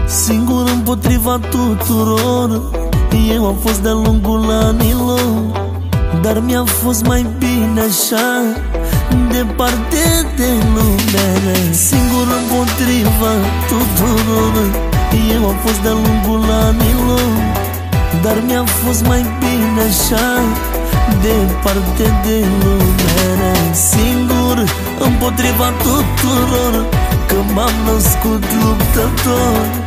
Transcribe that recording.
singur împotriva tuturor. Eu am fost de-a lungul anilor, dar mi-a fost mai bine așa, departe de lume. Singur împotriva tuturor. Eu am fost de-a lungul anilor, dar mi-a fost mai bine așa, departe de lume. Singur împotriva tuturor, că m-am născut luptător.